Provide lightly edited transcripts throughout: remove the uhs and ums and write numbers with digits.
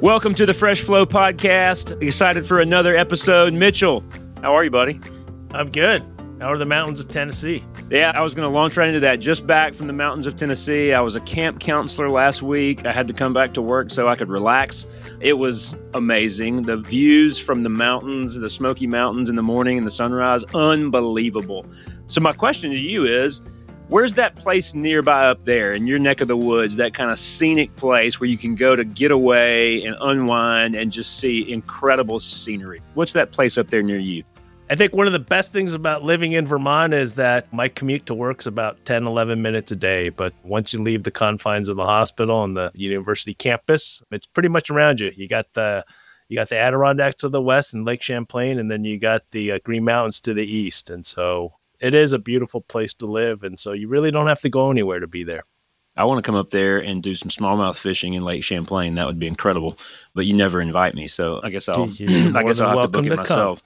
Welcome to the Fresh Flow Podcast. Excited for another episode. Mitchell, how are you, buddy? I'm good. How are the mountains of Tennessee? Yeah, I was going to launch right into that. Just back from the mountains of Tennessee. I was a camp counselor last week. I had to come back to work so I could relax. It was amazing. The views from the mountains, the Smoky Mountains in the morning and the sunrise, unbelievable. So my question to you is, where's that place nearby up there in your neck of the woods, that kind of scenic place where you can go to get away and unwind and just see incredible scenery? What's that place up there near you? I think one of the best things about living in Vermont is that my commute to work's about 10, 11 minutes a day. But once you leave the confines of the hospital and the university campus, it's pretty much around you. You got the Adirondacks to the west and Lake Champlain, and then you got the Green Mountains to the east. And so it is a beautiful place to live, and so you really don't have to go anywhere to be there. I want to come up there and do some smallmouth fishing in Lake Champlain. That would be incredible, but you never invite me, so I guess I'll have to book it myself.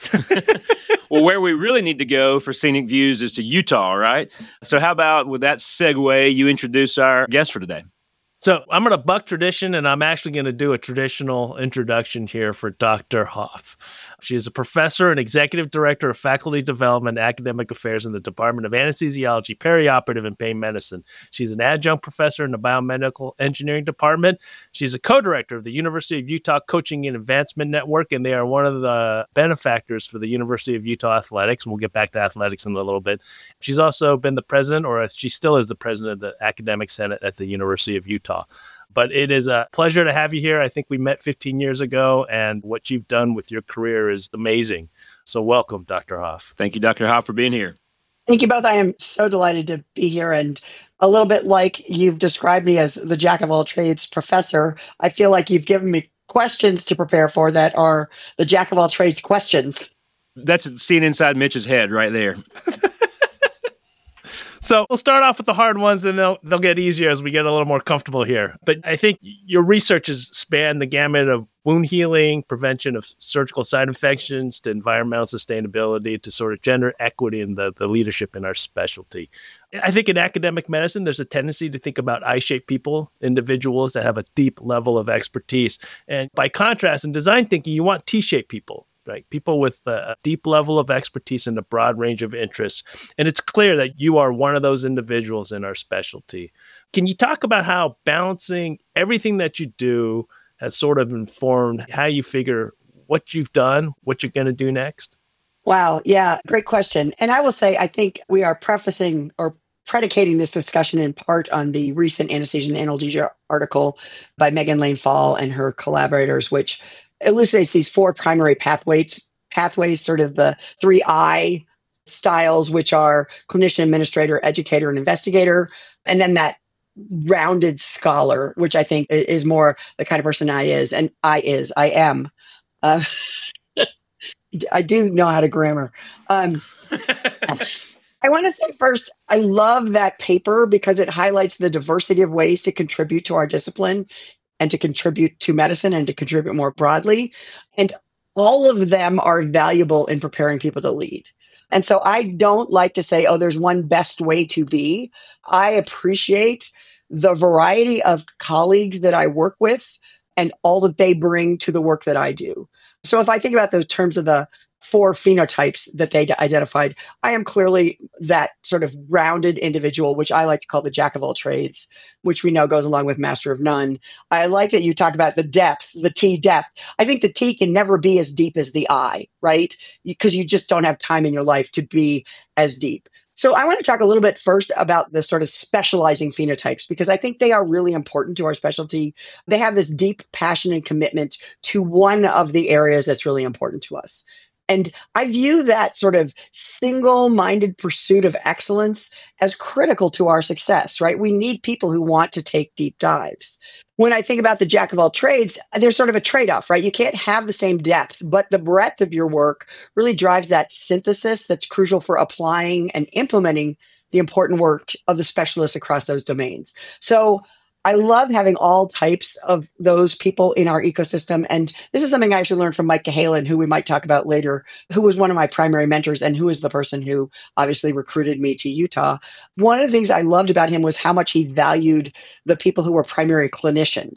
Well, where we really need to go for scenic views is to Utah, right? So how about with that segue, you introduce our guest for today? So I'm going to buck tradition, and I'm actually going to do a traditional introduction here for Dr. Hoff. She is a professor and executive director of faculty development and academic affairs in the Department of Anesthesiology, Perioperative, and Pain Medicine. She's an adjunct professor in the Biomedical Engineering Department. She's a co-director of the University of Utah Coaching and Advancement Network, and they are one of the benefactors for the University of Utah Athletics. And we'll get back to athletics in a little bit. She's also been the president, or she still is the president of the Academic Senate at the University of Utah. But it is a pleasure to have you here. I think we met 15 years ago, and what you've done with your career is amazing. So welcome, Dr. Hoff. Thank you, Dr. Hoff, for being here. Thank you both. I am so delighted to be here. And a little bit like you've described me as the jack of all trades professor, I feel like you've given me questions to prepare for that are the jack of all trades questions. That's seeing inside Mitch's head right there. So we'll start off with the hard ones, and they'll get easier as we get a little more comfortable here. But I think your research has spanned the gamut of wound healing, prevention of surgical site infections, to environmental sustainability, to sort of gender equity and the leadership in our specialty. I think in academic medicine, there's a tendency to think about I-shaped people, individuals that have a deep level of expertise. And by contrast, in design thinking, you want T-shaped people. Right, people with a deep level of expertise and a broad range of interests. And it's clear that you are one of those individuals in our specialty. Can you talk about how balancing everything that you do has sort of informed how you figure what you've done, what you're going to do next? Wow. Yeah, great question. And I will say, I think we are prefacing or predicating this discussion in part on the recent anesthesia and analgesia article by Megan Lane Fall and her collaborators, which elucidates these four primary pathways, sort of the 3I styles, which are clinician, administrator, educator, and investigator. And then that rounded scholar, which I think is more the kind of person I am. I do know how to grammar. I want to say first, I love that paper because it highlights the diversity of ways to contribute to our discipline and to contribute to medicine and to contribute more broadly. And all of them are valuable in preparing people to lead. And so I don't like to say, oh, there's one best way to be. I appreciate the variety of colleagues that I work with and all that they bring to the work that I do. So if I think about those terms of the four phenotypes that they identified, I am clearly that sort of rounded individual, which I like to call the jack of all trades, which we know goes along with master of none. I like that you talk about the depth, the T depth. I think the T can never be as deep as the I, right? Because you just don't have time in your life to be as deep. So I want to talk a little bit first about the sort of specializing phenotypes, because I think they are really important to our specialty. They have this deep passion and commitment to one of the areas that's really important to us. And I view that sort of single-minded pursuit of excellence as critical to our success, right? We need people who want to take deep dives. When I think about the jack of all trades, there's sort of a trade-off, right? You can't have the same depth, but the breadth of your work really drives that synthesis that's crucial for applying and implementing the important work of the specialists across those domains. So I love having all types of those people in our ecosystem. And this is something I actually learned from Mike Cahalan, who we might talk about later, who was one of my primary mentors and who is the person who obviously recruited me to Utah. One of the things I loved about him was how much he valued the people who were primary clinicians,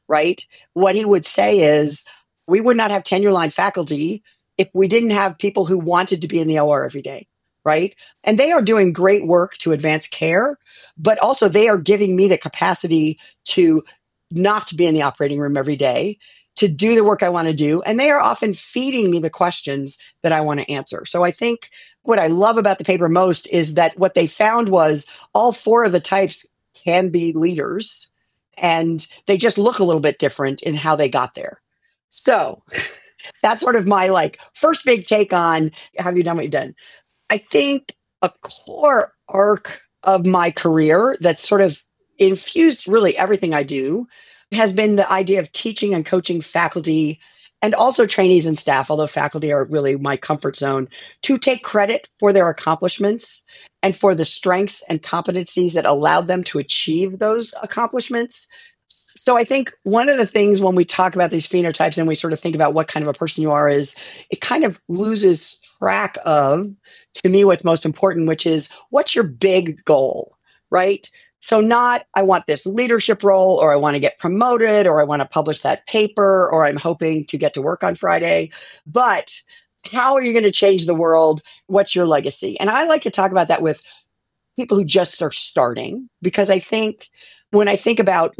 right? What he would say is, we would not have tenure line faculty if we didn't have people who wanted to be in the OR every day, right? And they are doing great work to advance care, but also they are giving me the capacity to not be in the operating room every day, to do the work I want to do. And they are often feeding me the questions that I want to answer. So I think what I love about the paper most is that what they found was all 4 of the types can be leaders, and they just look a little bit different in how they got there. So that's sort of my first big take on, have you done what you've done? I think a core arc of my career that's sort of infused really everything I do has been the idea of teaching and coaching faculty and also trainees and staff, although faculty are really my comfort zone, to take credit for their accomplishments and for the strengths and competencies that allowed them to achieve those accomplishments. So I think one of the things when we talk about these phenotypes and we sort of think about what kind of a person you are is it kind of loses track of, to me, what's most important, which is what's your big goal, right? So not, I want this leadership role, or I want to get promoted, or I want to publish that paper, or I'm hoping to get to work on Friday, but how are you going to change the world? What's your legacy? And I like to talk about that with people who just are starting, because I think when I think about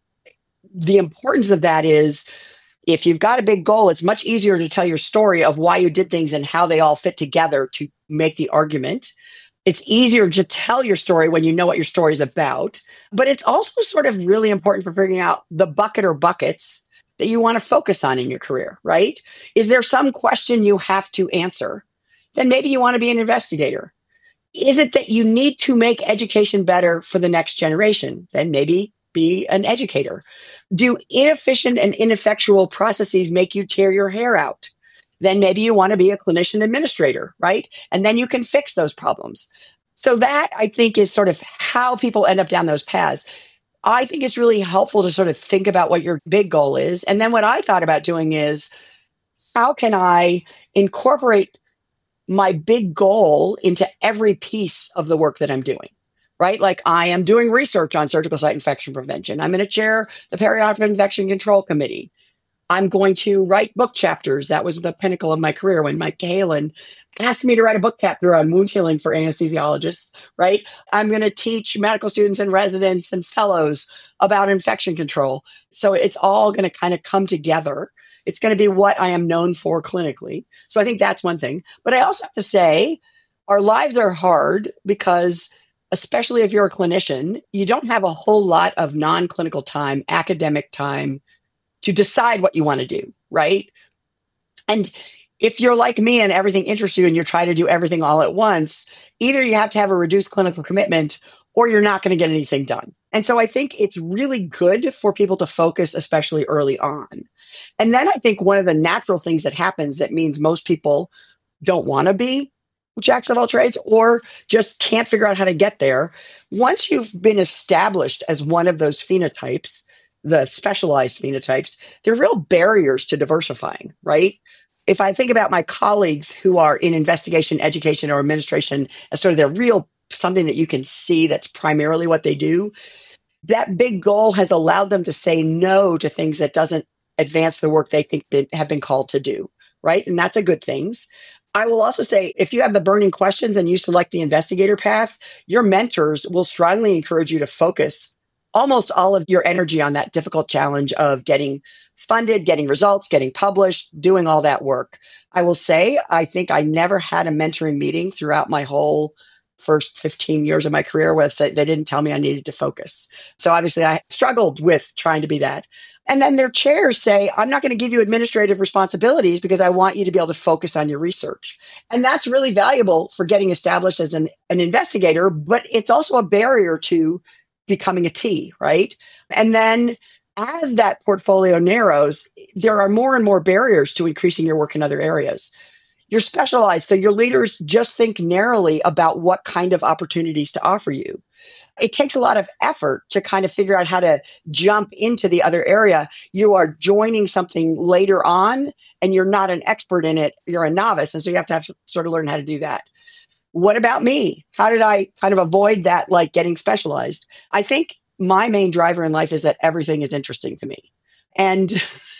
the importance of that is, if you've got a big goal, it's much easier to tell your story of why you did things and how they all fit together to make the argument. It's easier to tell your story when you know what your story is about, but it's also sort of really important for figuring out the bucket or buckets that you want to focus on in your career, right? Is there some question you have to answer? Then maybe you want to be an investigator. Is it that you need to make education better for the next generation? Then maybe be an educator. Do inefficient and ineffectual processes make you tear your hair out? Then maybe you want to be a clinician administrator, right? And then you can fix those problems. So that, I think, is sort of how people end up down those paths. I think it's really helpful to sort of think about what your big goal is. And then what I thought about doing is, how can I incorporate my big goal into every piece of the work that I'm doing, right? Like, I am doing research on surgical site infection prevention. I'm going to chair the perioperative infection control committee. I'm going to write book chapters. That was the pinnacle of my career when Mike Cahalan asked me to write a book chapter on wound healing for anesthesiologists, right? I'm going to teach medical students and residents and fellows about infection control. So it's all going to kind of come together. It's going to be what I am known for clinically. So I think that's one thing. But I also have to say, our lives are hard because, especially if you're a clinician, you don't have a whole lot of non-clinical time, academic time to decide what you want to do, right? And if you're like me and everything interests you and you're trying to do everything all at once, either you have to have a reduced clinical commitment or you're not going to get anything done. And so I think it's really good for people to focus, especially early on. And then I think one of the natural things that happens that means most people don't want to be jacks of all trades or just can't figure out how to get there. Once you've been established as one of those phenotypes, the specialized phenotypes, there are real barriers to diversifying, right? If I think about my colleagues who are in investigation, education, or administration as sort of their real something that you can see that's primarily what they do, that big goal has allowed them to say no to things that doesn't advance the work they think have been called to do, right? And that's a good thing. I will also say, if you have the burning questions and you select the investigator path, your mentors will strongly encourage you to focus almost all of your energy on that difficult challenge of getting funded, getting results, getting published, doing all that work. I will say, I think I never had a mentoring meeting throughout my whole first 15 years of my career where they didn't tell me I needed to focus. So obviously I struggled with trying to be that. And then their chairs say, I'm not going to give you administrative responsibilities because I want you to be able to focus on your research. And that's really valuable for getting established as an investigator, but it's also a barrier to becoming a T, right? And then as that portfolio narrows, there are more and more barriers to increasing your work in other areas. You're specialized, so your leaders just think narrowly about what kind of opportunities to offer you. It takes a lot of effort to kind of figure out how to jump into the other area. You are joining something later on, and you're not an expert in it. You're a novice, and so you have to sort of learn how to do that. What about me? How did I kind of avoid that, like getting specialized? I think my main driver in life is that everything is interesting to me. And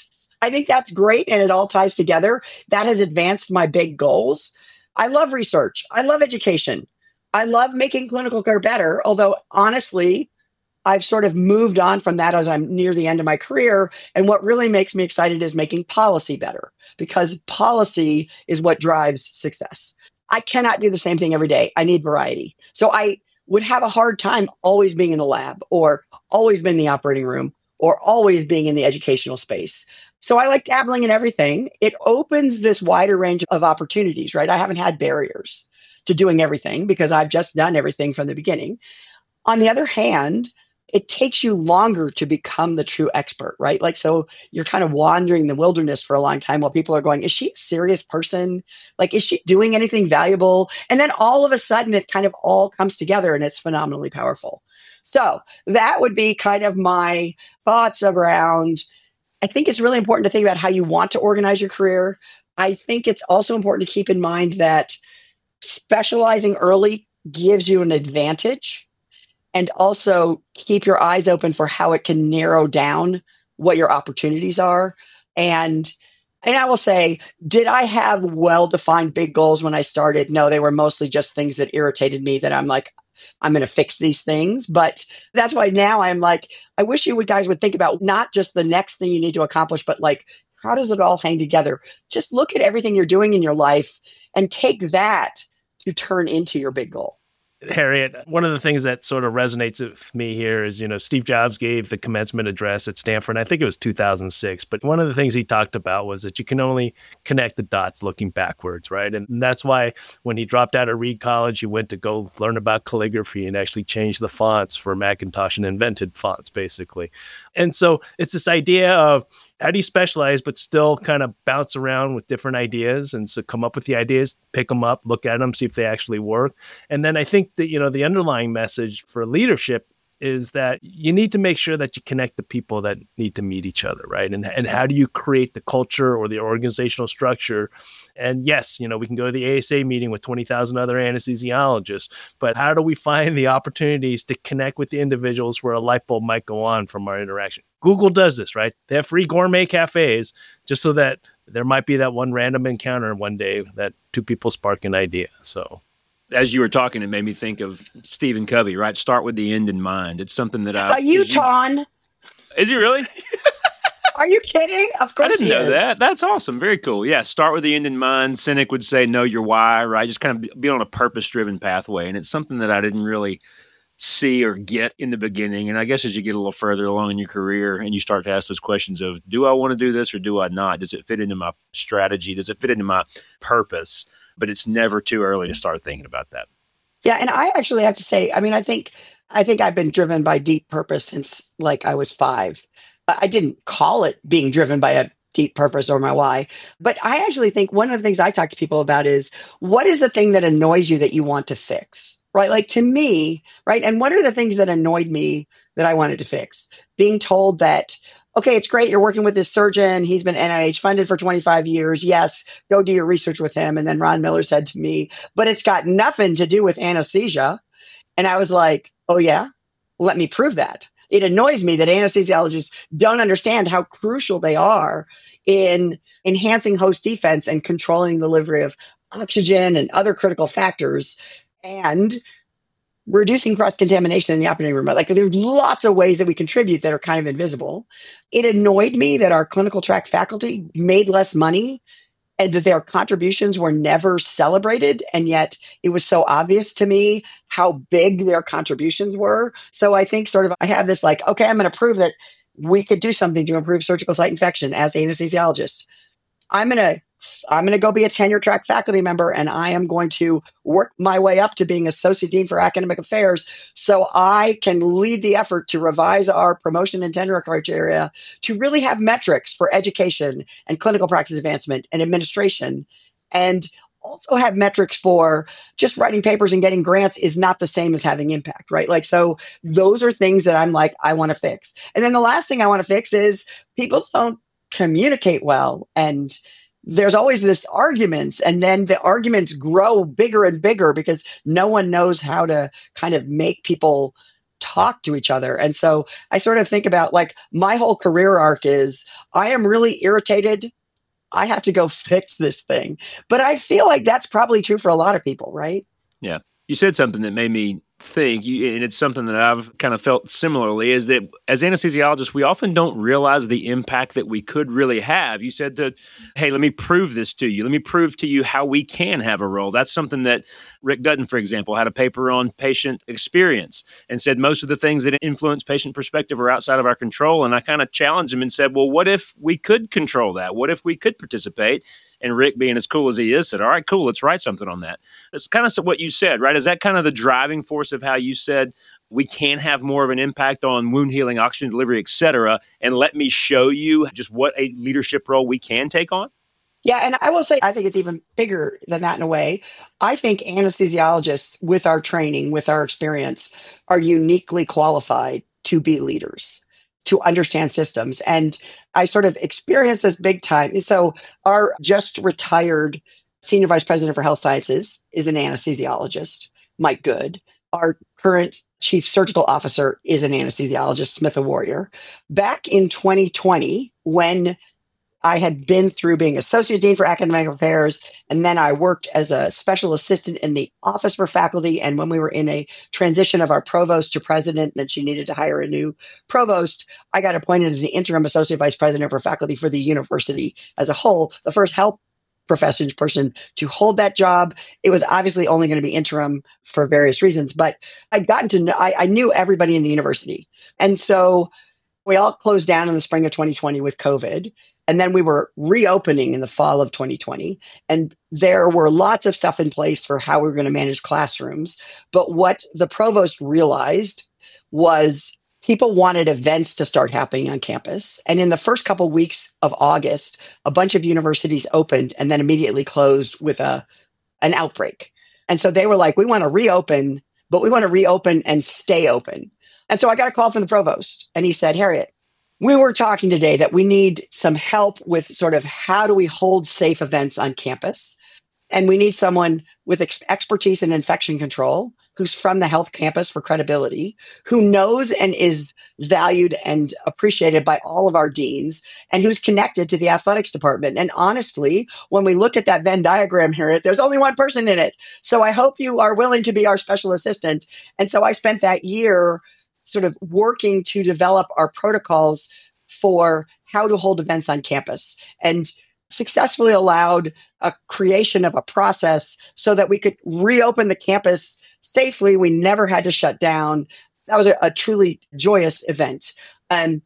I think that's great. And it all ties together. That has advanced my big goals. I love research. I love education. I love making clinical care better. Although honestly, I've sort of moved on from that as I'm near the end of my career. And what really makes me excited is making policy better, because policy is what drives success. I cannot do the same thing every day. I need variety. So I would have a hard time always being in the lab or always being in the operating room or always being in the educational space. So I like dabbling in everything. It opens this wider range of opportunities, right? I haven't had barriers to doing everything because I've just done everything from the beginning. On the other hand, it takes you longer to become the true expert, right? Like, so you're kind of wandering the wilderness for a long time while people are going, is she a serious person? Like, is she doing anything valuable? And then all of a sudden it kind of all comes together and it's phenomenally powerful. So that would be kind of my thoughts around, I think it's really important to think about how you want to organize your career. I think it's also important to keep in mind that specializing early gives you an advantage. And also keep your eyes open for how it can narrow down what your opportunities are. And I will say, did I have well-defined big goals when I started? No, they were mostly just things that irritated me that I'm like, I'm going to fix these things. But that's why now I'm like, I wish you guys would think about not just the next thing you need to accomplish, but like, how does it all hang together? Just look at everything you're doing in your life and take that to turn into your big goal. Harriet, one of the things that sort of resonates with me here is, Steve Jobs gave the commencement address at Stanford. I think it was 2006. But one of the things he talked about was that you can only connect the dots looking backwards, right? And that's why when he dropped out of Reed College, he went to go learn about calligraphy and actually change the fonts for Macintosh and invented fonts, basically. And so it's this idea of how do you specialize, but still kind of bounce around with different ideas? And so come up with the ideas, pick them up, look at them, see if they actually work. And then I think that, the underlying message for leadership is that you need to make sure that you connect the people that need to meet each other, right? And how do you create the culture or the organizational structure? And yes, we can go to the ASA meeting with 20,000 other anesthesiologists, but how do we find the opportunities to connect with the individuals where a light bulb might go on from our interaction? Google does this, right? They have free gourmet cafes just so that there might be that one random encounter one day that two people spark an idea. So as you were talking, it made me think of Stephen Covey, right? Start with the end in mind. It's something that Are you, Ton? Is he really? Are you kidding? Of course he is. I didn't know that. That's awesome. Very cool. Yeah, start with the end in mind. Cynic would say, know your why, right? Just kind of be on a purpose-driven pathway. And it's something that I didn't really see or get in the beginning. And I guess as you get a little further along in your career and you start to ask those questions of, do I want to do this or do I not? Does it fit into my strategy? Does it fit into my purpose? But it's never too early to start thinking about that. Yeah. And I actually have to say, I mean, I think I've been driven by deep purpose since like I was 5. I didn't call it being driven by a deep purpose or my why, but I actually think one of the things I talk to people about is, what is the thing that annoys you that you want to fix? Right? Like, to me, right? And what are the things that annoyed me that I wanted to fix? Being told that, okay, it's great, you're working with this surgeon, he's been NIH funded for 25 years. Yes, go do your research with him. And then Ron Miller said to me, but it's got nothing to do with anesthesia. And I was like, oh yeah, let me prove that. It annoys me that anesthesiologists don't understand how crucial they are in enhancing host defense and controlling the delivery of oxygen and other critical factors, and reducing cross-contamination in the operating room. Like, there's lots of ways that we contribute that are kind of invisible. It annoyed me that our clinical track faculty made less money and that their contributions were never celebrated. And yet it was so obvious to me how big their contributions were. So I think sort of I have this like, okay, I'm going to prove that we could do something to improve surgical site infection as anesthesiologists. I'm going to go be a tenure track faculty member, and I am going to work my way up to being associate dean for academic affairs so I can lead the effort to revise our promotion and tenure criteria to really have metrics for education and clinical practice advancement and administration, and also have metrics for just writing papers and getting grants is not the same as having impact, right? Like, so those are things that I'm like, I want to fix. And then the last thing I want to fix is people don't communicate well, and there's always this arguments, and then the arguments grow bigger and bigger because no one knows how to kind of make people talk to each other. And so I sort of think about like my whole career arc is I am really irritated. I have to go fix this thing. But I feel like that's probably true for a lot of people, right? Yeah. You said something that made me think, and it's something that I've kind of felt similarly, is that as anesthesiologists, we often don't realize the impact that we could really have. You said that, hey, let me prove this to you. Let me prove to you how we can have a role. That's something that Rick Dutton, for example, had a paper on patient experience and said most of the things that influence patient perspective are outside of our control. And I kind of challenged him and said, well, what if we could control that? What if we could participate? And Rick, being as cool as he is, said, all right, cool, let's write something on that. That's kind of what you said, right? Is that kind of the driving force of how you said we can have more of an impact on wound healing, oxygen delivery, et cetera, and let me show you just what a leadership role we can take on? Yeah, and I will say, I think it's even bigger than that in a way. I think anesthesiologists, with our training, with our experience, are uniquely qualified to be leaders, to understand systems. And I sort of experienced this big time. So our just retired Senior Vice President for Health Sciences is an anesthesiologist, Mike Good. Our current Chief Surgical Officer is an anesthesiologist, Smith Warrior. Back in 2020, when I had been through being Associate Dean for Academic Affairs, and then I worked as a special assistant in the Office for Faculty. And when we were in a transition of our provost to president, and she needed to hire a new provost, I got appointed as the interim Associate Vice President for Faculty for the university as a whole, the first health professions person to hold that job. It was obviously only going to be interim for various reasons, but I'd gotten to know, I knew everybody in the university. And so we all closed down in the spring of 2020 with COVID. And then we were reopening in the fall of 2020. And there were lots of stuff in place for how we were going to manage classrooms. But what the provost realized was people wanted events to start happening on campus. And in the first couple of weeks of August, a bunch of universities opened and then immediately closed with an outbreak. And so they were like, we want to reopen, but we want to reopen and stay open. And so I got a call from the provost and he said, Harriet, we were talking today that we need some help with sort of how do we hold safe events on campus? And we need someone with expertise in infection control, who's from the health campus for credibility, who knows and is valued and appreciated by all of our deans, and who's connected to the athletics department. And honestly, when we look at that Venn diagram here, there's only one person in it. So I hope you are willing to be our special assistant. And so I spent that year sort of working to develop our protocols for how to hold events on campus and successfully allowed a creation of a process so that we could reopen the campus safely. We never had to shut down. That was a truly joyous event. And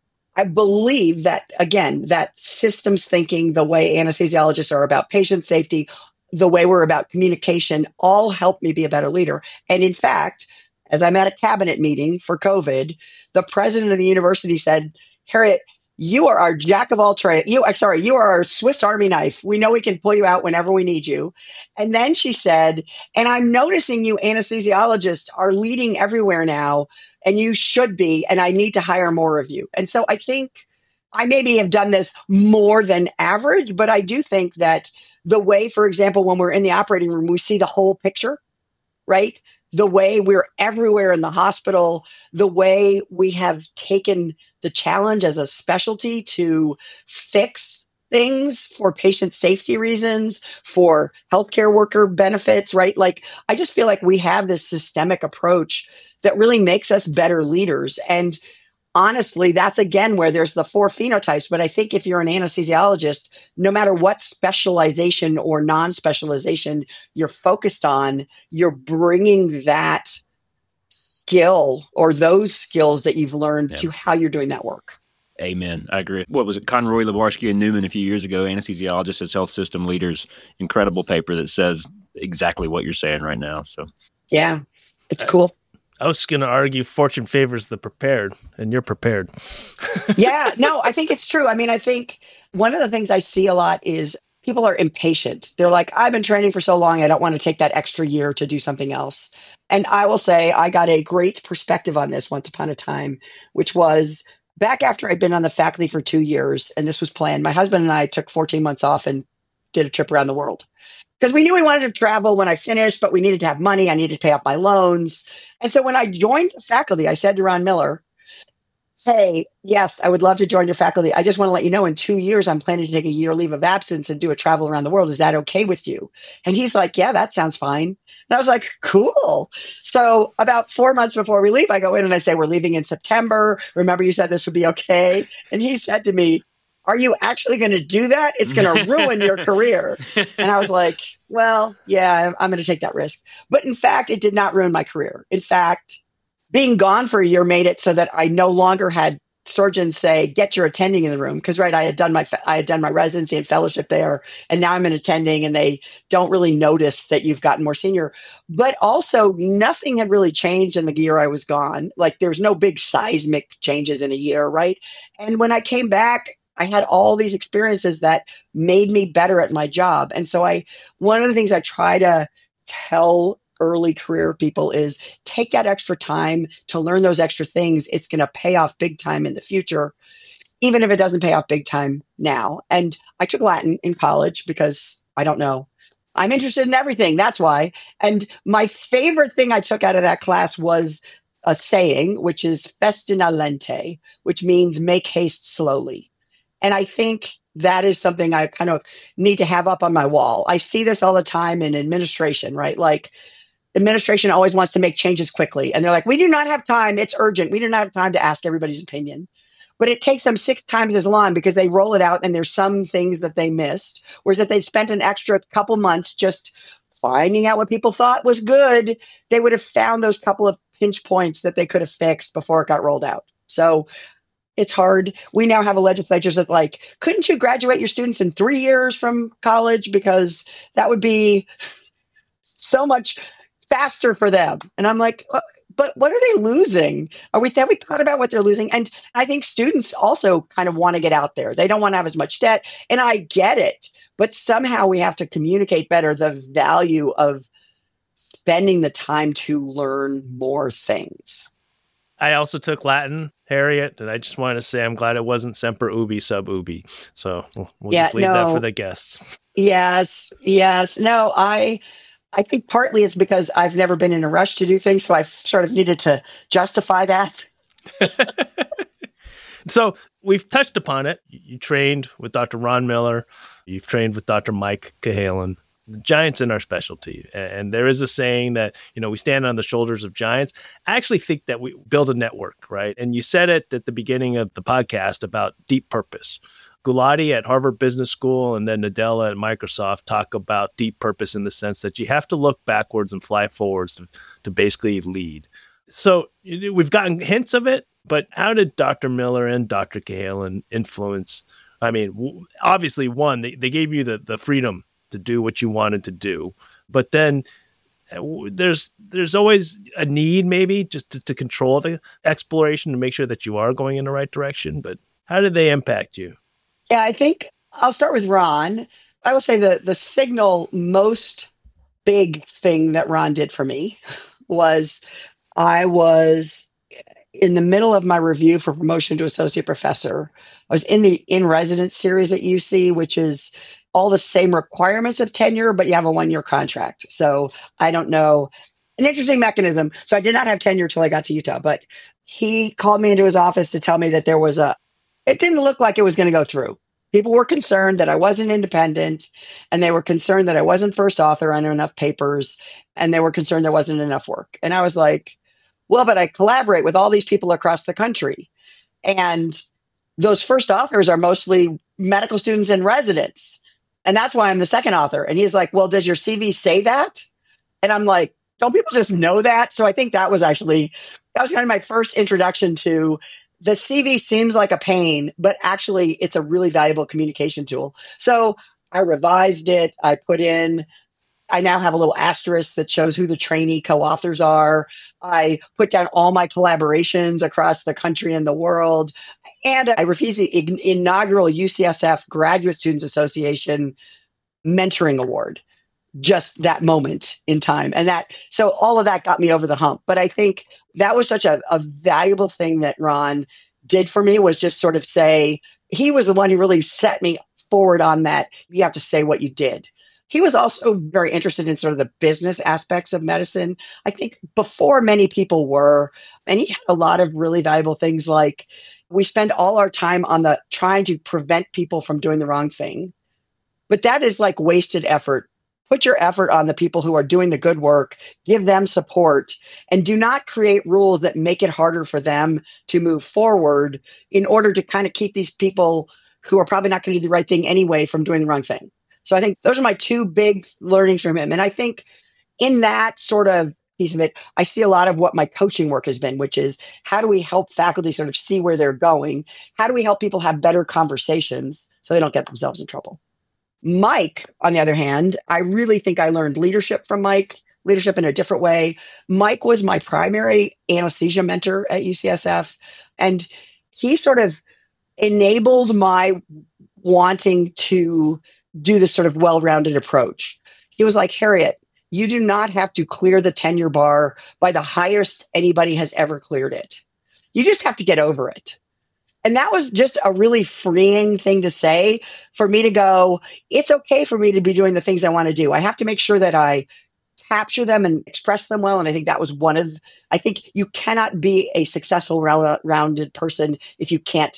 I believe that, again, that systems thinking, the way anesthesiologists are about patient safety, the way we're about communication, all helped me be a better leader. And in fact, as I'm at a cabinet meeting for COVID, the president of the university said, Harriet, you are our jack of all trades. You are our Swiss Army knife. We know we can pull you out whenever we need you. And then she said, and I'm noticing you anesthesiologists are leading everywhere now, and you should be, and I need to hire more of you. And so I think I maybe have done this more than average, but I do think that the way, for example, when we're in the operating room, we see the whole picture, right? The way we're everywhere in the hospital, the way we have taken the challenge as a specialty to fix things for patient safety reasons, for healthcare worker benefits, right? Like, I just feel like we have this systemic approach that really makes us better leaders. And honestly, that's again where there's the four phenotypes. But I think if you're an anesthesiologist, no matter what specialization or non-specialization you're focused on, you're bringing that skill or those skills that you've learned to how you're doing that work. Amen. I agree. What was it? Conroy, Lebarski, and Newman a few years ago, anesthesiologists as health system leaders, incredible paper that says exactly what you're saying right now. So, yeah, it's cool. I was going to argue fortune favors the prepared, and you're prepared. Yeah, no, I think it's true. I mean, I think one of the things I see a lot is people are impatient. They're like, I've been training for so long, I don't want to take that extra year to do something else. And I will say I got a great perspective on this once upon a time, which was back after I'd been on the faculty for 2 years, and this was planned. My husband and I took 14 months off and did a trip around the world. because we knew we wanted to travel when I finished, but we needed to have money. I needed to pay off my loans. And so when I joined the faculty, I said to Ron Miller, hey, yes, I would love to join your faculty. I just want to let you know in 2 years, I'm planning to take a year leave of absence and do a travel around the world. Is that okay with you? And he's like, yeah, that sounds fine. And I was like, cool. So about 4 months before we leave, I go in and I say, we're leaving in September. Remember, you said this would be okay. And he said to me, are you actually going to do that? It's going to ruin your career. And I was like, well, yeah, I'm going to take that risk. But in fact, it did not ruin my career. In fact, being gone for a year made it so that I no longer had surgeons say, get your attending in the room. Because, right, I had done my residency and fellowship there, and now I'm an attending, and they don't really notice that you've gotten more senior. But also, nothing had really changed in the year I was gone. Like, there's no big seismic changes in a year, right? And when I came back, I had all these experiences that made me better at my job. And so one of the things I try to tell early career people is take that extra time to learn those extra things. It's going to pay off big time in the future, even if it doesn't pay off big time now. And I took Latin in college because I don't know. I'm interested in everything. That's why. And my favorite thing I took out of that class was a saying, which is festina lente, which means make haste slowly. And I think that is something I kind of need to have up on my wall. I see this all the time in administration, right? Like, administration always wants to make changes quickly. And they're like, we do not have time. It's urgent. We do not have time to ask everybody's opinion. But it takes them 6 times as long because they roll it out and there's some things that they missed. Whereas if they'd spent an extra couple months just finding out what people thought was good, they would have found those couple of pinch points that they could have fixed before it got rolled out. So it's hard. We now have a legislature that's like, couldn't you graduate your students in 3 years from college? Because that would be so much faster for them. And I'm like, but what are they losing? Have we thought about what they're losing? And I think students also kind of want to get out there. They don't want to have as much debt. And I get it. But somehow we have to communicate better the value of spending the time to learn more things. I also took Latin, Harriet, and I just wanted to say I'm glad it wasn't semper ubi sub ubi. So we'll just leave that for the guests. Yes. No, I think partly it's because I've never been in a rush to do things, so I've sort of needed to justify that. So we've touched upon it. You trained with Dr. Ron Miller. You've trained with Dr. Mike Cahalan. The giants in our specialty. And there is a saying that, we stand on the shoulders of giants. I actually think that we build a network, right? And you said it at the beginning of the podcast about deep purpose. Gulati at Harvard Business School and then Nadella at Microsoft talk about deep purpose in the sense that you have to look backwards and fly forwards to basically lead. So we've gotten hints of it, but how did Dr. Miller and Dr. Cahalan influence? I mean, obviously, one, they gave you the freedom to do what you wanted to do. But then there's always a need maybe just to control the exploration to make sure that you are going in the right direction. But how did they impact you? Yeah, I think I'll start with Ron. I will say the signal most big thing that Ron did for me was I was in the middle of my review for promotion to associate professor. I was in the in-residence series at UC, which is all the same requirements of tenure, but you have a 1-year contract. So I don't know. An interesting mechanism. So I did not have tenure till I got to Utah, but he called me into his office to tell me that it didn't look like it was going to go through. People were concerned that I wasn't independent, and they were concerned that I wasn't first author on enough papers, and they were concerned there wasn't enough work. And I was like, well, but I collaborate with all these people across the country. And those first authors are mostly medical students and residents. And that's why I'm the second author. And he's like, well, does your CV say that? And I'm like, don't people just know that? So I think that was kind of my first introduction to the CV seems like a pain, but actually it's a really valuable communication tool. So I revised it. I now have a little asterisk that shows who the trainee co-authors are. I put down all my collaborations across the country and the world. And I refused the inaugural UCSF Graduate Students Association Mentoring Award, just that moment in time. So all of that got me over the hump. But I think that was such a valuable thing that Ron did for me, was just sort of say, he was the one who really set me forward on that. You have to say what you did. He was also very interested in sort of the business aspects of medicine. I think before many people were, and he had a lot of really valuable things like we spend all our time on the trying to prevent people from doing the wrong thing. But that is like wasted effort. Put your effort on the people who are doing the good work, give them support, and do not create rules that make it harder for them to move forward in order to kind of keep these people who are probably not going to do the right thing anyway from doing the wrong thing. So I think those are my two big learnings from him. And I think in that sort of piece of it, I see a lot of what my coaching work has been, which is how do we help faculty sort of see where they're going? How do we help people have better conversations so they don't get themselves in trouble? Mike, on the other hand, I really think I learned leadership from Mike, leadership in a different way. Mike was my primary anesthesia mentor at UCSF, and he sort of enabled my wanting to do this sort of well-rounded approach. He was like, Harriet, you do not have to clear the tenure bar by the highest anybody has ever cleared it. You just have to get over it. And that was just a really freeing thing to say for me to go, it's okay for me to be doing the things I want to do. I have to make sure that I capture them and express them well. And I think that was I think you cannot be a successful rounded person if you can't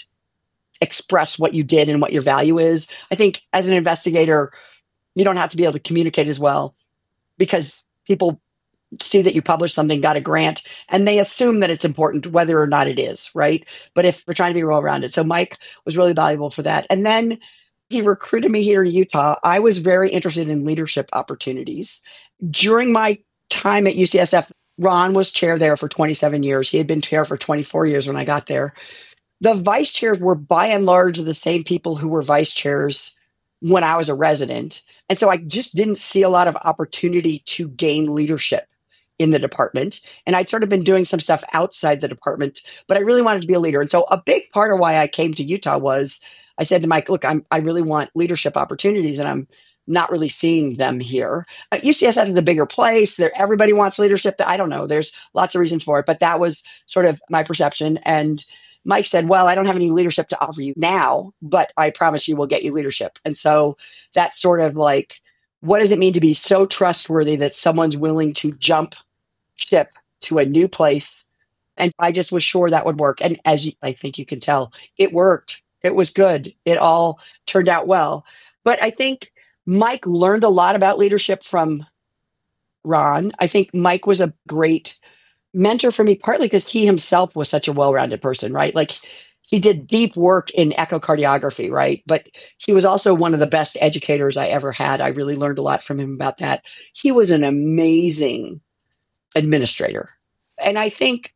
express what you did and what your value is. I think as an investigator, you don't have to be able to communicate as well because people see that you published something, got a grant, and they assume that it's important whether or not it is, right? But if we're trying to be well-rounded. So Mike was really valuable for that. And then he recruited me here in Utah. I was very interested in leadership opportunities. During my time at UCSF, Ron was chair there for 27 years. He had been chair for 24 years when I got there. The vice chairs were by and large the same people who were vice chairs when I was a resident. And so I just didn't see a lot of opportunity to gain leadership in the department. And I'd sort of been doing some stuff outside the department, but I really wanted to be a leader. And so a big part of why I came to Utah was I said to Mike, look, I really want leadership opportunities and I'm not really seeing them here. UCSF is a bigger place. Everybody wants leadership. I don't know. There's lots of reasons for it, but that was sort of my perception. And Mike said, well, I don't have any leadership to offer you now, but I promise you we'll get you leadership. And so that's sort of like, what does it mean to be so trustworthy that someone's willing to jump ship to a new place? And I just was sure that would work. And I think you can tell, it worked. It was good. It all turned out well. But I think Mike learned a lot about leadership from Ron. I think Mike was a great mentor for me, partly because he himself was such a well-rounded person, right? Like he did deep work in echocardiography, right? But he was also one of the best educators I ever had. I really learned a lot from him about that. He was an amazing administrator. And I think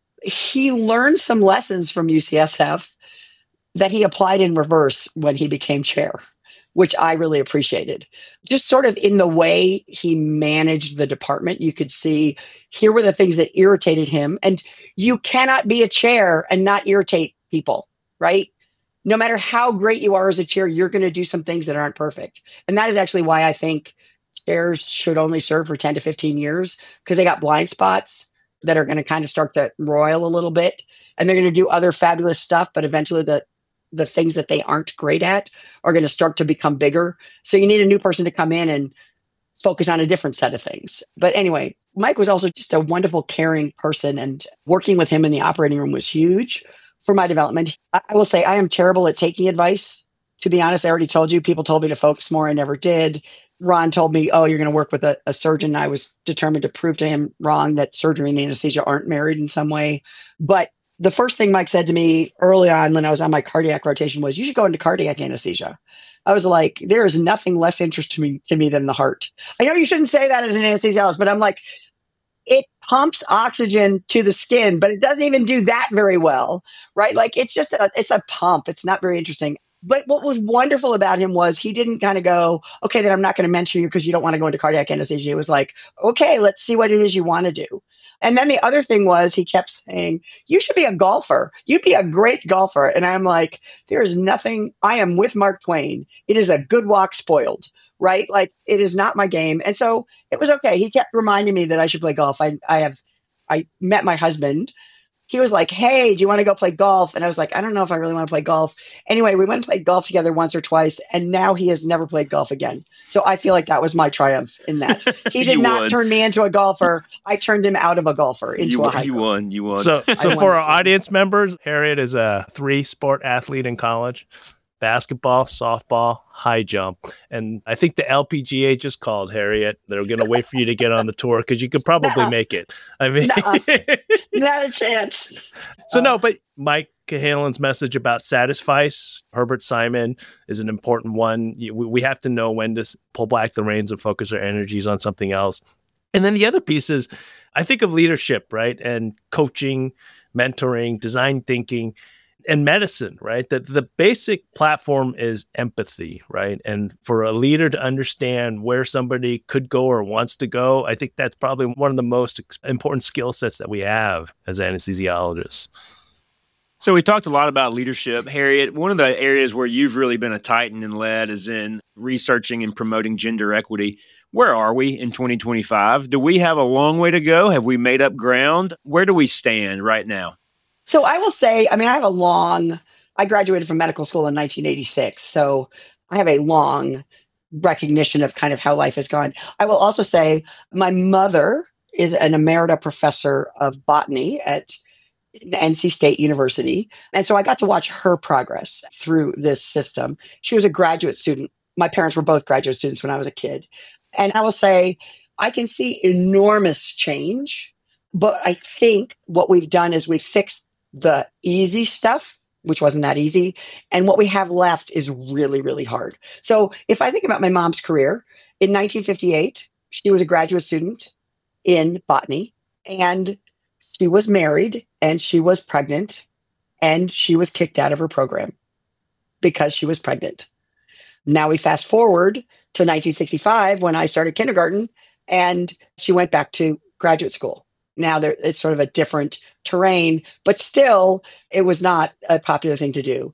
he learned some lessons from UCSF that he applied in reverse when he became chair, which I really appreciated. Just sort of in the way he managed the department, you could see here were the things that irritated him. And you cannot be a chair and not irritate people, right? No matter how great you are as a chair, you're going to do some things that aren't perfect. And that is actually why I think chairs should only serve for 10 to 15 years because they got blind spots that are going to kind of start to roil a little bit. And they're going to do other fabulous stuff, but eventually the things that they aren't great at are going to start to become bigger. So you need a new person to come in and focus on a different set of things. But anyway, Mike was also just a wonderful, caring person, and working with him in the operating room was huge for my development. I will say I am terrible at taking advice. To be honest, I already told you, people told me to focus more. I never did. Ron told me, oh, you're going to work with a surgeon. I was determined to prove to him wrong that surgery and anesthesia aren't married in some way. But the first thing Mike said to me early on when I was on my cardiac rotation was, you should go into cardiac anesthesia. I was like, there is nothing less interesting to me than the heart. I know you shouldn't say that as an anesthesiologist, but I'm like, it pumps oxygen to the skin, but it doesn't even do that very well, right? Like it's a pump. It's not very interesting. But what was wonderful about him was he didn't kind of go, okay, then I'm not going to mention you because you don't want to go into cardiac anesthesia. It was like, okay, let's see what it is you want to do. And then the other thing was he kept saying, you should be a golfer. You'd be a great golfer. And I'm like, there is nothing. I am with Mark Twain. It is a good walk spoiled, right? Like it is not my game. And so it was okay. He kept reminding me that I should play golf. I met my husband he was like, hey, do you want to go play golf? And I was like, I don't know if I really want to play golf. Anyway, we went and played golf together once or twice, and now he has never played golf again. So I feel like that was my triumph in that. He did not turn me into a golfer. I turned him out of a golfer into a hiker. You won. So for our audience members, Harriet is a 3-sport athlete in college. Basketball, softball, high jump. And I think the LPGA just called, Harriet. They're going to wait for you to get on the tour because you could probably make it. I mean, not a chance. So but Mike Cahalan's message about satisfice, Herbert Simon, is an important one. We have to know when to pull back the reins and focus our energies on something else. And then the other piece is, I think of leadership, right? And coaching, mentoring, design thinking, and medicine, right? That the basic platform is empathy, right? And for a leader to understand where somebody could go or wants to go, I think that's probably one of the most important skill sets that we have as anesthesiologists. So we talked a lot about leadership. Harriet, one of the areas where you've really been a titan and led is in researching and promoting gender equity. Where are we in 2025? Do we have a long way to go? Have we made up ground? Where do we stand right now? So I will say, I graduated from medical school in 1986. So I have a long recognition of kind of how life has gone. I will also say my mother is an emerita professor of botany at NC State University. And so I got to watch her progress through this system. She was a graduate student. My parents were both graduate students when I was a kid. And I will say, I can see enormous change, but I think what we've done is we've fixed the easy stuff, which wasn't that easy. And what we have left is really, really hard. So if I think about my mom's career, in 1958, she was a graduate student in botany, and she was married, and she was pregnant, and she was kicked out of her program because she was pregnant. Now we fast forward to 1965 when I started kindergarten, and she went back to graduate school. Now it's sort of a different terrain, but still, it was not a popular thing to do.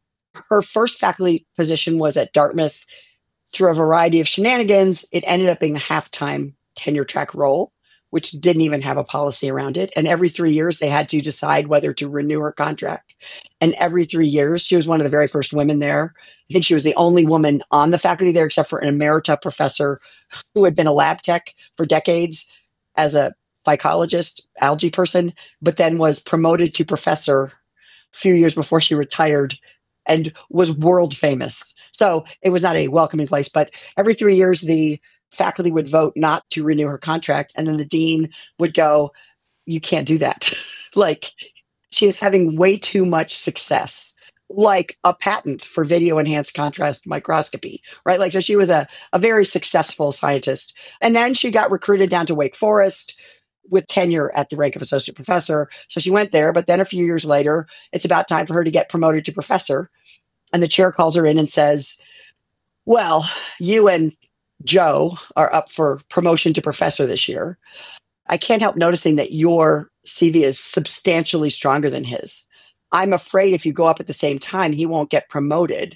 Her first faculty position was at Dartmouth. Through a variety of shenanigans, it ended up being a half-time tenure track role, which didn't even have a policy around it. And every 3 years, they had to decide whether to renew her contract. And every 3 years, she was one of the very first women there. I think she was the only woman on the faculty there, except for an emerita professor who had been a lab tech for decades as a phycologist, algae person, but then was promoted to professor a few years before she retired and was world famous. So it was not a welcoming place, but every 3 years, the faculty would vote not to renew her contract. And then the dean would go, you can't do that. Like, she is having way too much success, like a patent for video enhanced contrast microscopy, right? Like, so she was a very successful scientist. And then she got recruited down to Wake Forest with tenure at the rank of associate professor. So she went there, but then a few years later, it's about time for her to get promoted to professor. And the chair calls her in and says, well, you and Joe are up for promotion to professor this year. I can't help noticing that your CV is substantially stronger than his. I'm afraid if you go up at the same time, he won't get promoted.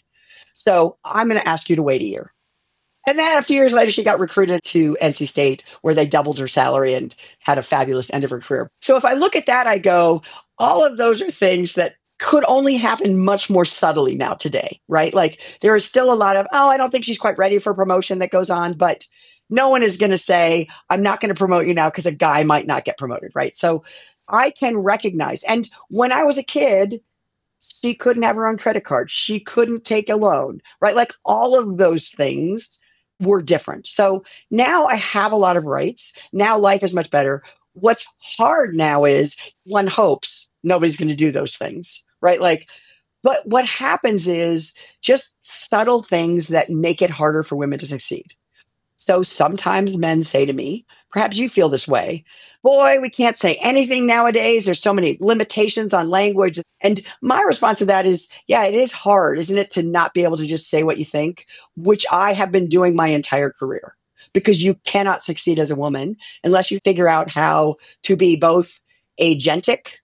So I'm going to ask you to wait a year. And then a few years later, she got recruited to NC State, where they doubled her salary and had a fabulous end of her career. So if I look at that, I go, all of those are things that could only happen much more subtly now today, right? Like, there is still a lot of, I don't think she's quite ready for promotion that goes on, but no one is going to say, I'm not going to promote you now because a guy might not get promoted, right? So I can recognize. And when I was a kid, she couldn't have her own credit card. She couldn't take a loan, right? Like, all of those things were different. So now I have a lot of rights. Now life is much better. What's hard now is one hopes nobody's going to do those things, right? Like, but what happens is just subtle things that make it harder for women to succeed. So sometimes men say to me, perhaps you feel this way, boy, we can't say anything nowadays. There's so many limitations on language. And my response to that is, yeah, it is hard, isn't it, to not be able to just say what you think, which I have been doing my entire career, because you cannot succeed as a woman unless you figure out how to be both agentic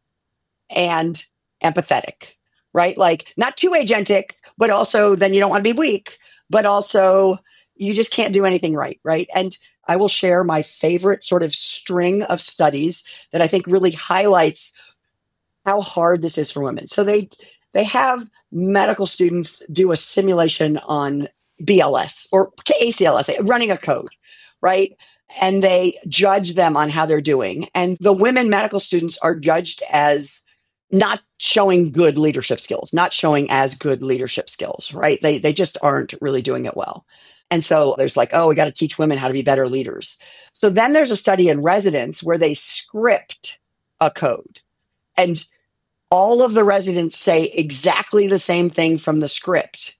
and empathetic, right? Like, not too agentic, but also then you don't want to be weak, but also you just can't do anything right, right? And I will share my favorite sort of string of studies that I think really highlights how hard this is for women. So they have medical students do a simulation on BLS or ACLS, running a code, right? And they judge them on how they're doing. And the women medical students are judged as not showing good leadership skills, not showing as good leadership skills, right? They just aren't really doing it well. And so there's like, oh, we got to teach women how to be better leaders. So then there's a study in residents where they script a code. And all of the residents say exactly the same thing from the script.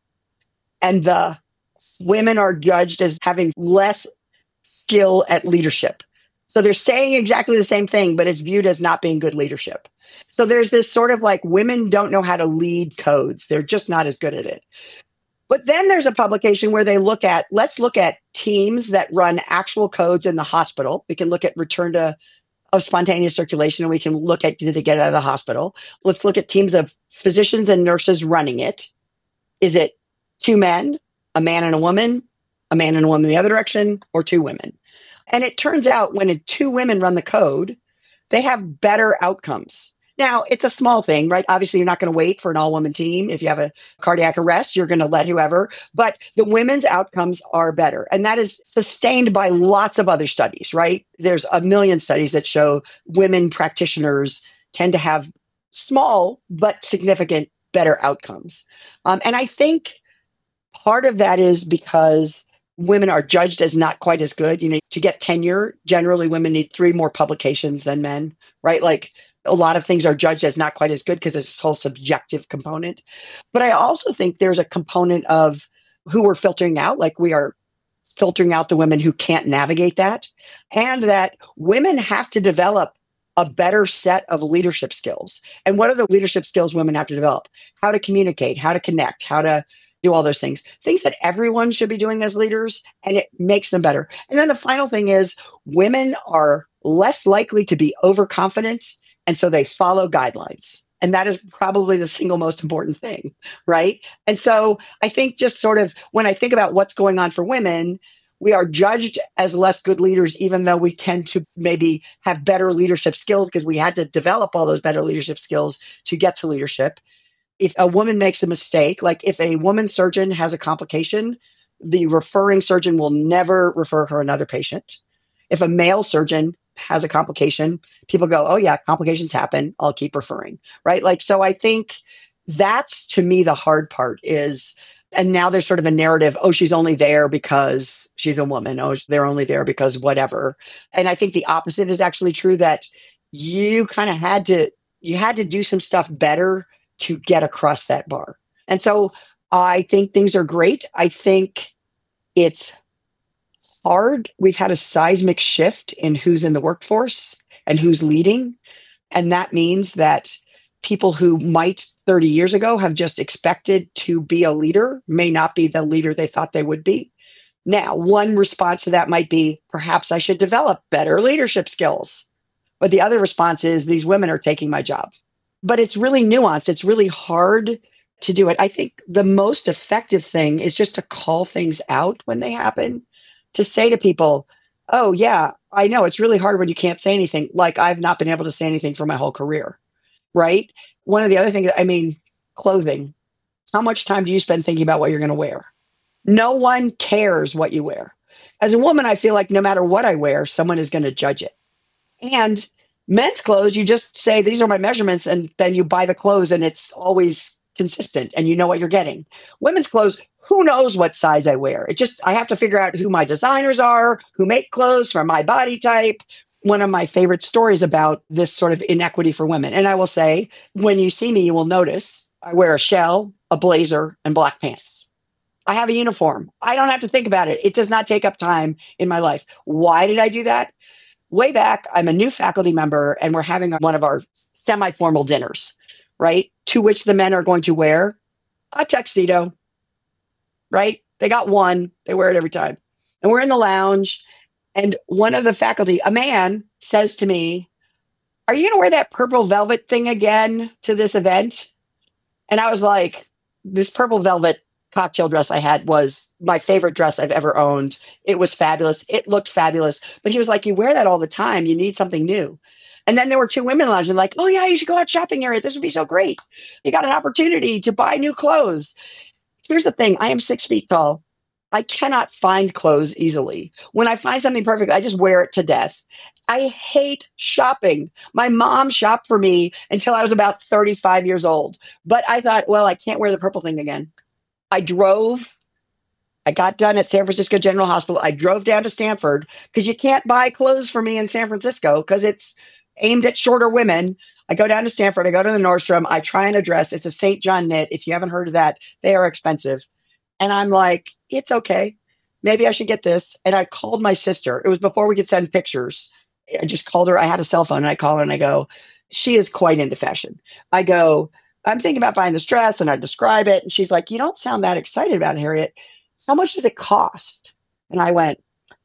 And the women are judged as having less skill at leadership. So they're saying exactly the same thing, but it's viewed as not being good leadership. So there's this sort of like women don't know how to lead codes. They're just not as good at it. But then there's a publication where let's look at teams that run actual codes in the hospital. We can look at return of spontaneous circulation, and we can look at, did they get out of the hospital? Let's look at teams of physicians and nurses running it. Is it two men, a man and a woman in the other direction, or two women? And it turns out when two women run the code, they have better outcomes. Now, it's a small thing, right? Obviously, you're not going to wait for an all-woman team. If you have a cardiac arrest, you're going to let whoever. But the women's outcomes are better. And that is sustained by lots of other studies, right? There's a million studies that show women practitioners tend to have small but significant better outcomes. And I think part of that is because women are judged as not quite as good. To get tenure, generally women need 3 more publications than men, right? Like, a lot of things are judged as not quite as good because it's this whole subjective component. But I also think there's a component of who we're filtering out, like we are filtering out the women who can't navigate that, and that women have to develop a better set of leadership skills. And what are the leadership skills women have to develop? How to communicate, how to connect, how to do all those things that everyone should be doing as leaders, and it makes them better. And then the final thing is women are less likely to be overconfident. And so they follow guidelines. And that is probably the single most important thing, right? And so I think just sort of when I think about what's going on for women, we are judged as less good leaders, even though we tend to maybe have better leadership skills because we had to develop all those better leadership skills to get to leadership. If a woman makes a mistake, like if a woman surgeon has a complication, the referring surgeon will never refer her another patient. If a male surgeon has a complication, people go, oh yeah, complications happen, I'll keep referring, right? Like, so I think that's to me the hard part is, and now there's sort of a narrative, oh, she's only there because she's a woman. Oh, they're only there because whatever. And I think the opposite is actually true, that you kind of had to do some stuff better to get across that bar. And so I think things are great. I think it's hard. We've had a seismic shift in who's in the workforce and who's leading. And that means that people who might 30 years ago have just expected to be a leader may not be the leader they thought they would be. Now, one response to that might be, perhaps I should develop better leadership skills. But the other response is, these women are taking my job. But it's really nuanced. It's really hard to do it. I think the most effective thing is just to call things out when they happen. To say to people, oh yeah, I know it's really hard when you can't say anything. Like, I've not been able to say anything for my whole career, right? One of the other things, clothing. How much time do you spend thinking about what you're going to wear? No one cares what you wear. As a woman, I feel like no matter what I wear, someone is going to judge it. And men's clothes, you just say, these are my measurements, and then you buy the clothes and it's always consistent and you know what you're getting. Women's clothes, who knows what size I wear? I have to figure out who my designers are, who make clothes for my body type. One of my favorite stories about this sort of inequity for women. And I will say, when you see me, you will notice I wear a shell, a blazer, and black pants. I have a uniform. I don't have to think about it. It does not take up time in my life. Why did I do that? Way back, I'm a new faculty member and we're having one of our semi-formal dinners, right? To which the men are going to wear a tuxedo, right? They got one, they wear it every time. And we're in the lounge and one of the faculty, a man, says to me, are you going to wear that purple velvet thing again to this event? And I was like, this purple velvet cocktail dress I had was my favorite dress I've ever owned. It was fabulous. It looked fabulous. But he was like, you wear that all the time. You need something new. And then there were two women lounging like, oh yeah, you should go out shopping area. This would be so great. You got an opportunity to buy new clothes. Here's the thing. I am 6 feet tall. I cannot find clothes easily. When I find something perfect, I just wear it to death. I hate shopping. My mom shopped for me until I was about 35 years old. But I thought, well, I can't wear the purple thing again. I got done at San Francisco General Hospital. I drove down to Stanford because you can't buy clothes for me in San Francisco because it's aimed at shorter women. I go down to Stanford. I go to the Nordstrom. I try on a dress. It's a St. John knit. If you haven't heard of that, they are expensive. And I'm like, it's okay. Maybe I should get this. And I called my sister. It was before we could send pictures. I just called her. I had a cell phone and I call her and I go, she is quite into fashion. I go, I'm thinking about buying this dress, and I describe it. And she's like, you don't sound that excited about it, Harriet. How much does it cost? And I went,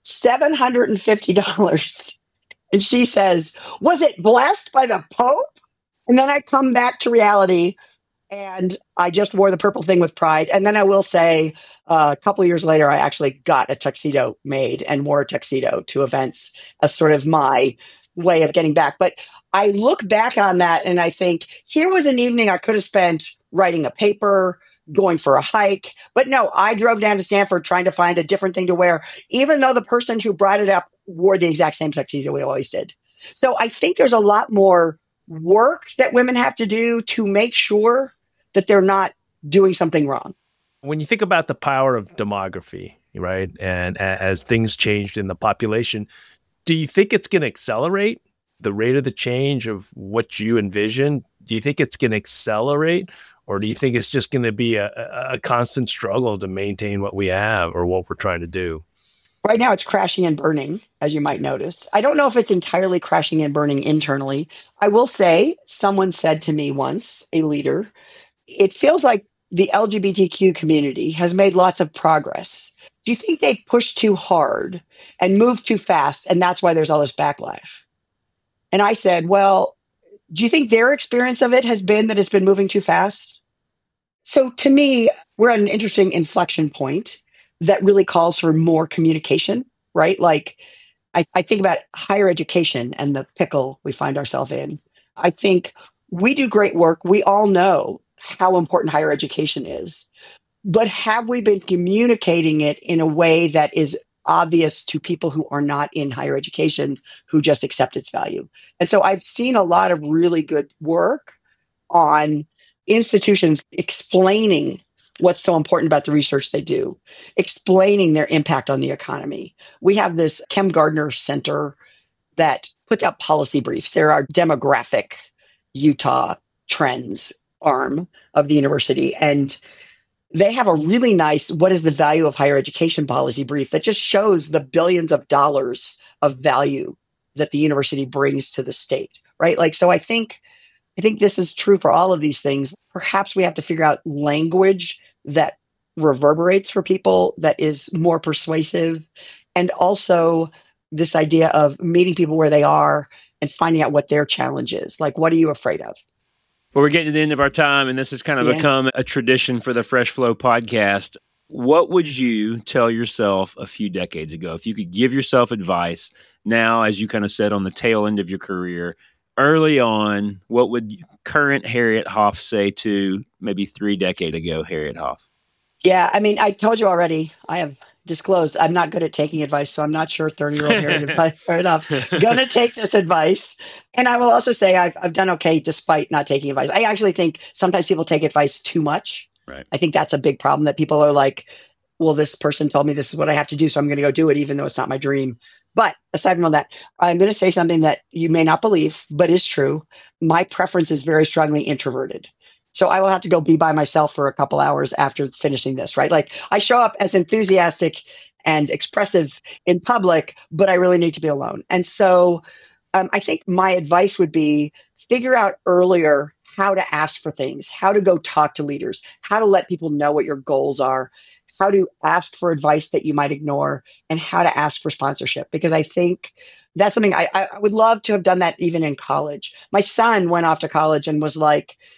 $750. And she says, was it blessed by the Pope? And then I come back to reality. And I just wore the purple thing with pride. And then I will say, a couple of years later, I actually got a tuxedo made and wore a tuxedo to events as sort of my way of getting back. But I look back on that and I think, here was an evening I could have spent writing a paper, going for a hike. But no, I drove down to Stanford trying to find a different thing to wear, even though the person who brought it up wore the exact same tuxedo we always did. So I think there's a lot more work that women have to do to make sure that they're not doing something wrong. When you think about the power of demography, right, and as things changed in the population, do you think it's going to accelerate the rate of the change of what you envision? Do you think it's going to accelerate, or do you think it's just going to be a constant struggle to maintain what we have or what we're trying to do? Right now, it's crashing and burning, as you might notice. I don't know if it's entirely crashing and burning internally. I will say, someone said to me once, a leader, it feels like the LGBTQ community has made lots of progress. Do you think they pushed too hard and moved too fast, and that's why there's all this backlash? And I said, well, do you think their experience of it has been that it's been moving too fast? So to me, we're at an interesting inflection point that really calls for more communication, right? Like, I think about higher education and the pickle we find ourselves in. I think we do great work. We all know how important higher education is. But have we been communicating it in a way that is obvious to people who are not in higher education, who just accept its value? And so I've seen a lot of really good work on institutions explaining what's so important about the research they do, explaining their impact on the economy. We have this Kem Gardner Center that puts out policy briefs. There are demographic Utah trends arm of the university. And they have a really nice, what is the value of higher education policy brief that just shows the billions of dollars of value that the university brings to the state, right? Like, so I think this is true for all of these things. Perhaps we have to figure out language that reverberates for people, that is more persuasive. And also this idea of meeting people where they are and finding out what their challenge is. Like, what are you afraid of? Well, we're getting to the end of our time, and this has kind of become a tradition for the Fresh Flow podcast. What would you tell yourself a few decades ago? If you could give yourself advice now, as you kind of said, on the tail end of your career, early on, what would current Harriet Hoff say to maybe 3 decades ago Harriet Hoff? Yeah, I mean, I told you already, I have disclosed I'm not good at taking advice, so I'm not sure 30-year-old Harriet Hoff's going to take this advice. And I will also say I've done okay despite not taking advice. I actually think sometimes people take advice too much. Right. I think that's a big problem, that people are like, well, this person told me this is what I have to do, so I'm going to go do it, even though it's not my dream. But aside from all that, I'm going to say something that you may not believe, but is true. My preference is very strongly introverted. So I will have to go be by myself for a couple hours after finishing this, right? Like, I show up as enthusiastic and expressive in public, but I really need to be alone. And so I think my advice would be figure out earlier how to ask for things, how to go talk to leaders, how to let people know what your goals are, how to ask for advice that you might ignore, and how to ask for sponsorship. Because I think that's something I would love to have done that even in college. My son went off to college and was like,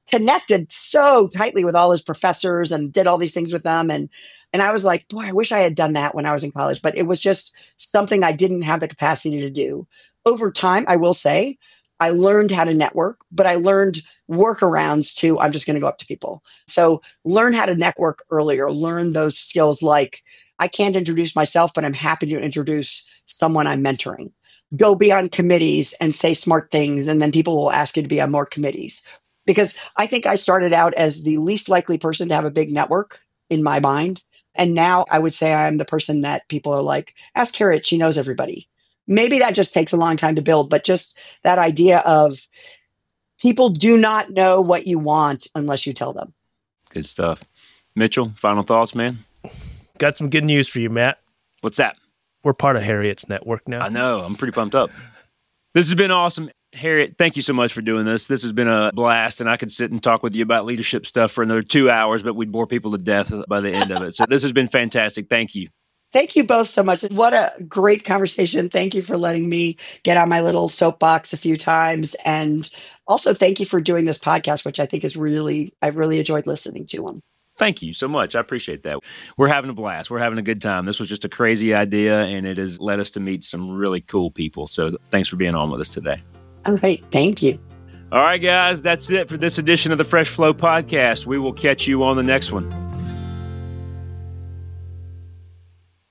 connected so tightly with all his professors and did all these things with them. And I was like, boy, I wish I had done that when I was in college, but it was just something I didn't have the capacity to do. Over time, I will say, I learned how to network, but I learned workarounds to, I'm just going to go up to people. So learn how to network earlier, learn those skills like I can't introduce myself, but I'm happy to introduce someone I'm mentoring. Go be on committees and say smart things, and then people will ask you to be on more committees. Because I think I started out as the least likely person to have a big network in my mind. And now I would say I'm the person that people are like, ask Harriet, she knows everybody. Maybe that just takes a long time to build, but just that idea of people do not know what you want unless you tell them. Good stuff. Mitchell, final thoughts, man? Got some good news for you, Matt. What's that? We're part of Harriet's network now. I know. I'm pretty pumped up. This has been awesome. Harriet, thank you so much for doing this. This has been a blast, and I could sit and talk with you about leadership stuff for another 2 hours, but we'd bore people to death by the end of it. So this has been fantastic. Thank you. Thank you both so much. What a great conversation. Thank you for letting me get on my little soapbox a few times. And also thank you for doing this podcast, which I think is I've really enjoyed listening to them. Thank you so much. I appreciate that. We're having a blast. We're having a good time. This was just a crazy idea, and it has led us to meet some really cool people. So thanks for being on with us today. All right. Thank you. All right, guys. That's it for this edition of the Fresh Flow Podcast. We will catch you on the next one.